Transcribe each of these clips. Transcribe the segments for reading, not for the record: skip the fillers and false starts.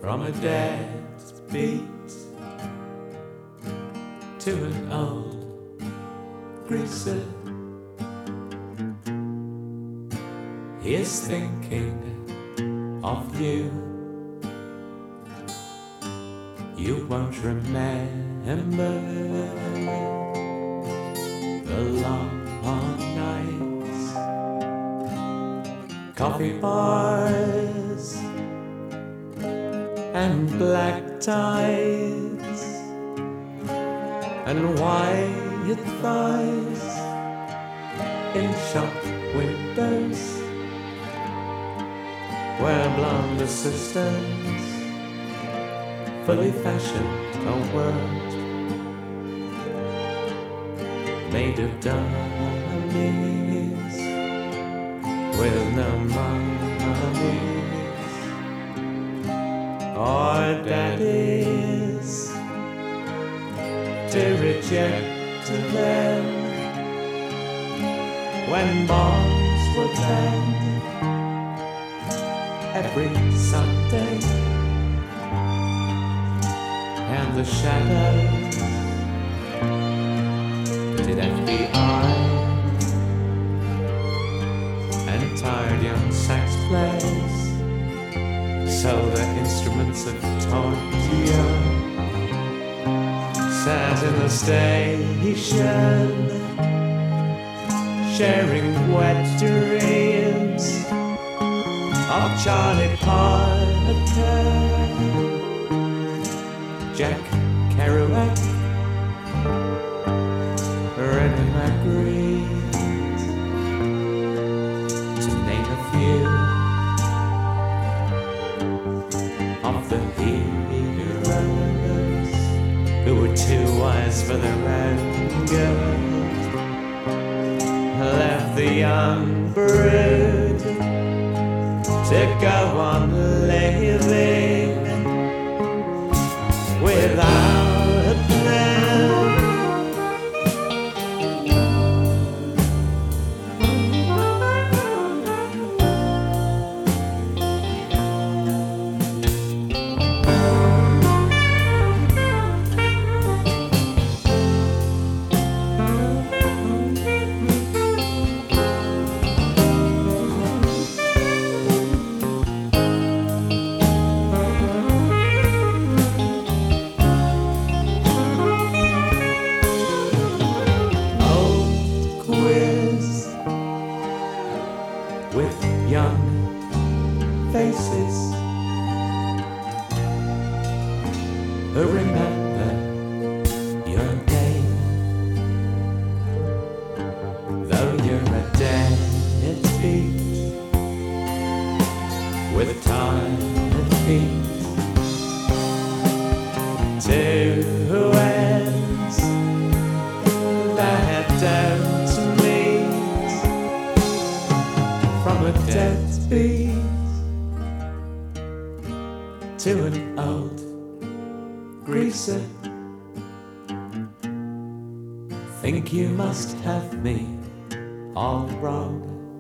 from a dead beat to an old greaser. He is thinking of you. You won't remember the long nights, coffee bars and black ties and white thighs in shop windows where blonde assistants fully fashioned a world made of dummies with no mummies or daddies to reject them when bombs were banned every Sunday. And the shadows did FBI and tired young sax players sold their instruments of torture, sat in the station sharing wet dreams of Charlie Parker, Jack Kerouac, René Magritte, to name a few of the heroes who were too wise for their own good, left the young brood to go on living without a plan. With young faces who remember your name, though you're a deadbeat with tired feet, two ends that don't meet. From a deadbeat to an old greaser, think you must have me all wrong.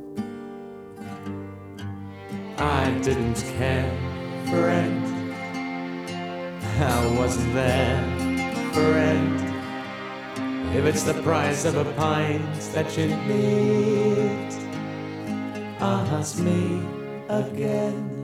I didn't care, friend. I wasn't there, friend. If it's the price of a pint that you need, ask me again.